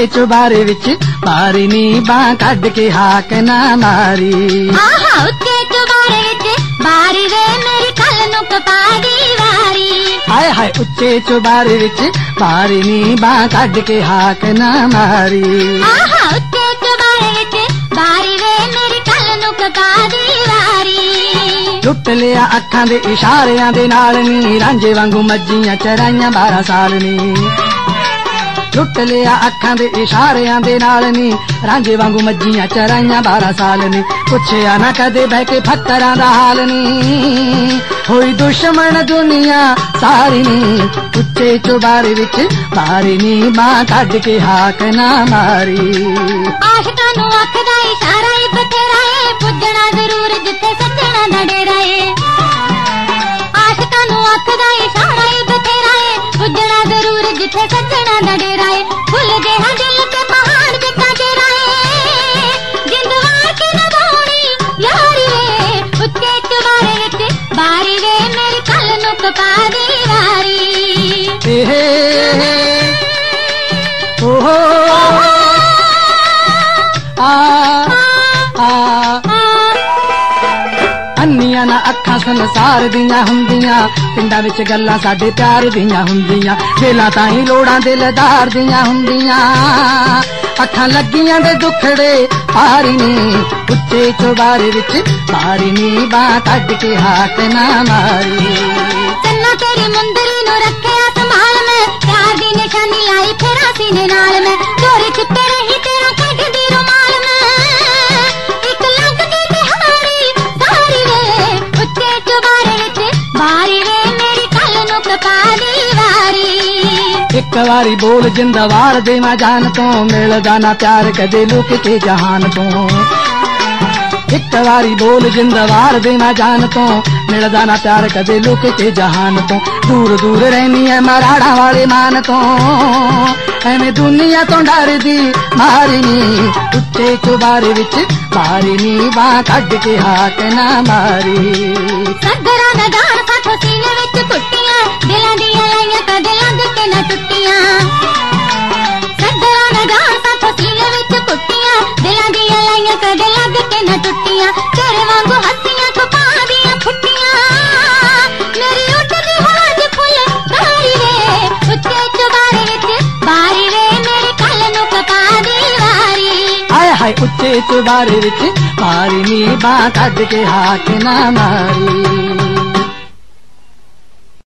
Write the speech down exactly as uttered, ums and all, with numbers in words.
चुबारे विच बारी नी बां कढ के हाक ना मारी। आहा उत्ते चुबारे विच बारी वे मेरी कल नु कपा दी वारी। हाय हाय उच्चे चुबारे विच बारी नी बां कढ के हाक ना मारी। आहा उत्ते चुबारे विच बारी वे मेरी कल नु कपा दी वारी। लुट लिया अखां दे इशारियां दे नाल नी रांझे वांगू मज्जियां चराइयां बारह साल नी। लुट लिया अखां दे इशारियां दे नाल नी रांझे वांगू मज्जियां चराइयां बारह साल नी। पुछया ना कदे बह के फक्करां दा हाल नी होई दुश्मन दुनिया सारी नी। उच्चे चुबारे विच बारी नी बां कढ के हाक ना मारी। आशिकां नू आखदा इशारा ही बथेरा है पुज्जना जरूर जिथे सजना दा डेरा है। आशिकां नू आखदा इशारा ही बथेरा है पुज्जना जरूर जिथे सजना दा डेरा है। भुल गए हां दिल ते पहाड़ जिता डेरा है जिंद वार के नभाउणी यारी वे। उच्चे चुबारे विच बारी वे मेरी कल नु कपा दी वारी। ओहो आ अन्नियां ना अखां संसार दियां हुंदियां पिंडां विच गल्लां साडे प्यार दियां हुंदियां। वेला ताईं लोड़ां दिलदार दियां हुंदियां अखां लगियां दे दुखड़े पारी नी। उच्चे चुबारे विच बारी नी बां कढ के हाक ना मारी। चन्ना तेरी मुंदरी नु रखिया संभाल मैं प्यार दी निशानी लाई फेरा सीने नाल मैं। चोरी छुपे रही तेरा कढ दी रुमाल मैं एक लग दी तिहारी सारी वे। उच्चे चुबारे विच बारी वे मेरी कल नु कपा दी वारी। एक वारी बोल जिंदवार दे मैं जान तो मिलदा ना प्यार कदे लुक के जहान तो। एक वारी बोल जिंदवार दे मैं जान तो मिलदा ना प्यार कदे लुक के जहान तो। दूर दूर रहनी है मराड़ा वाले मान तो एवें दुनिया तो डर दी मारी नी। उच्चे चुबारे विच बारी नी बां कढ के हाक ना मारी। सदरा ना जान साथों सीने विच कुट्टियां दिलां दियां लाइयां कदे लग के ना टुट्टियां। सदरा ना जान साथों सीने विच कुट्टियां दिलां दियां लाइयां कदे लग के ना टुट्टियां। तेरे वांगू हस्सियां खुपा दियां फुट्टियां मेरी उठदी होज फुल बारी वे। उच्चे चुबारे विच बारी वे मेरी कल नु कपा दी वारी। हाय हाय उच्चे चुबारे विच बारी नी बां कढ के हाक ना मारी।